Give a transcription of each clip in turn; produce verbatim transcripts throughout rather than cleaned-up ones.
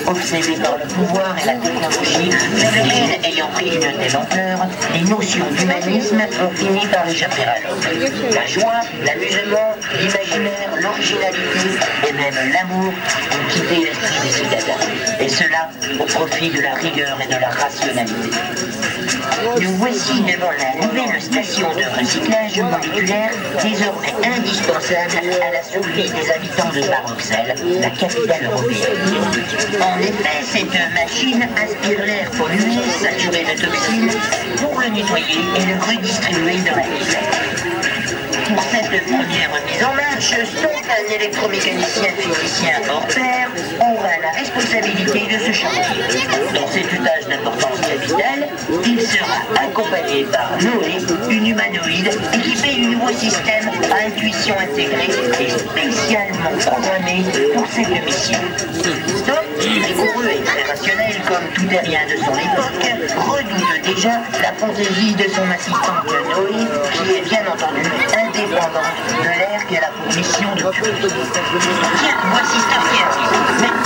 Obsédés par le pouvoir et la technologie, phénomène ayant pris une telle ampleur, les notions d'humanisme ont fini par échapper à l'homme. La joie, l'amusement, l'imaginaire, l'originalité et même l'amour ont quitté l'esprit des citadins. Et cela au profit de la rigueur et de la rationalité. Nous voici devant la nouvelle station de recyclage moléculaire, désormais indispensable à la survie des habitants de Bruxelles, la capitale européenne. En effet, cette machine aspire l'air pollué, saturé de toxines, pour le nettoyer et le redistribuer dans la ville. Pour cette première mise en marche, seul un électromécanicien physicien hors pair aura la responsabilité de ce chantier. Dans cette tâche d'importance capitale, il sera accompagné par Noé, une humanoïde équipée du nouveau système à intuition intégrée et spécialement programmée pour cette mission. Stop, rigoureux et très rationnel comme tout terrien de son époque, redoute déjà la fantaisie de son assistante Noé, qui est bien entendu indépendante de l'air qu'elle a pour mission de purifier. Tiens, voici Starfield. Mais...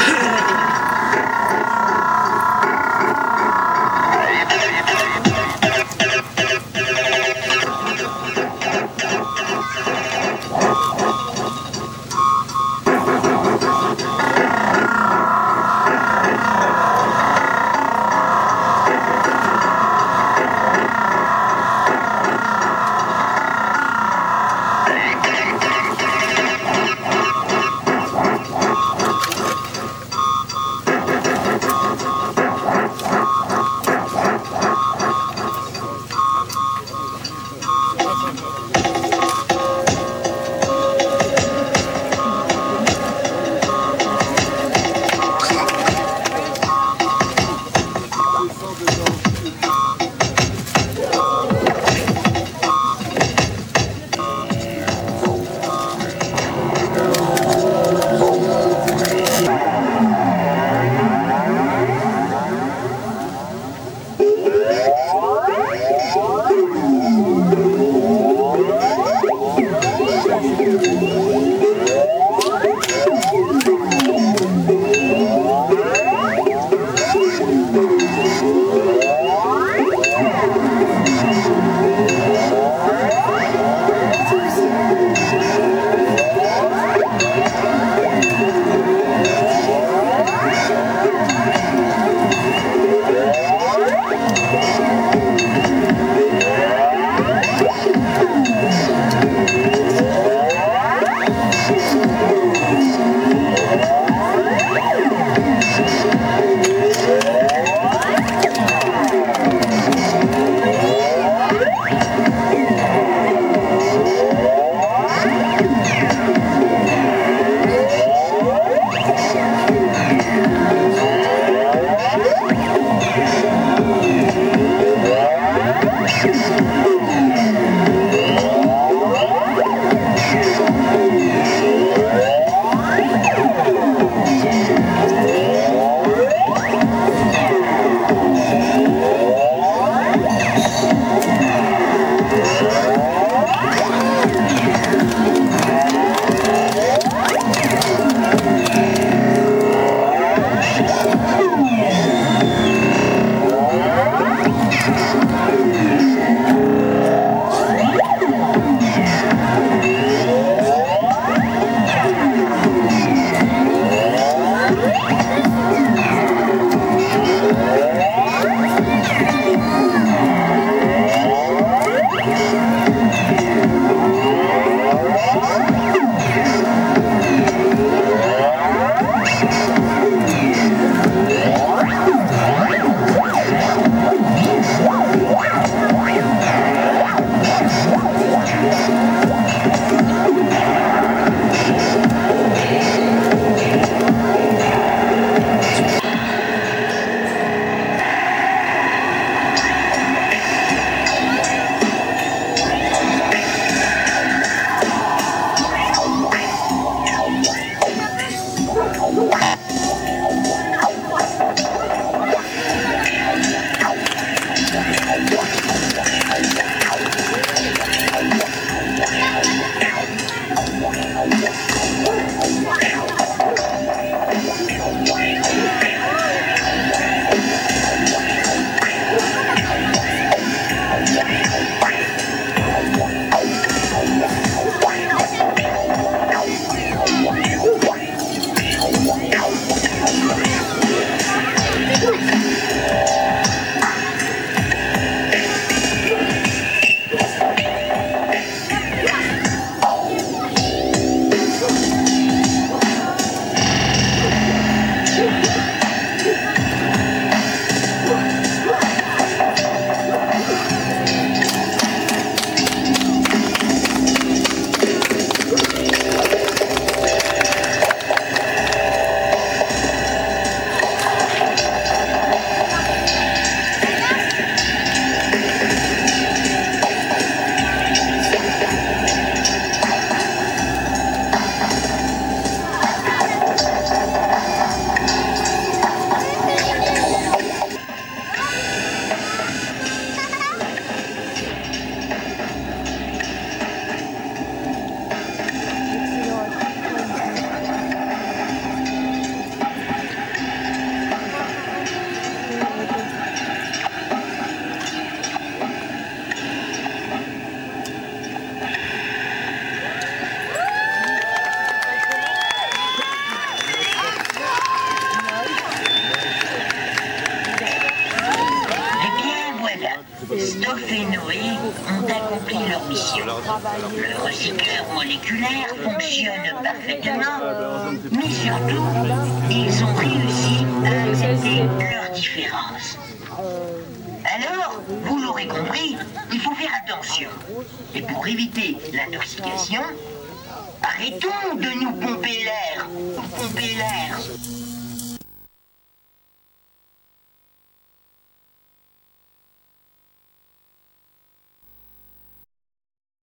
phénoïdes ont accompli leur mission. Le recycleur moléculaire fonctionne parfaitement, mais surtout, ils ont réussi à accepter leurs différences. Alors, vous l'aurez compris, il faut faire attention. Et pour éviter l'intoxication, arrêtons de nous pomper l'air. Pomper l'air.